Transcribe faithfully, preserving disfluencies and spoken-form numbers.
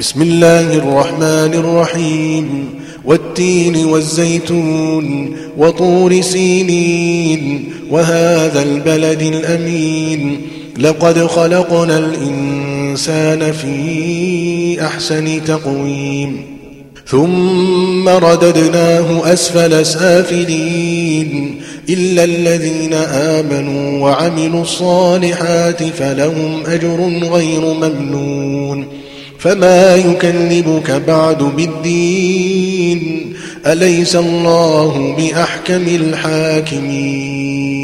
بسم الله الرحمن الرحيم والتين والزيتون وطور سينين وهذا البلد الأمين لقد خلقنا الإنسان في أحسن تقويم ثم رددناه أسفل سافلين إلا الذين آمنوا وعملوا الصالحات فلهم أجر غير ممنون فما يكذبك بعد بالدين أليس الله بأحكم الحاكمين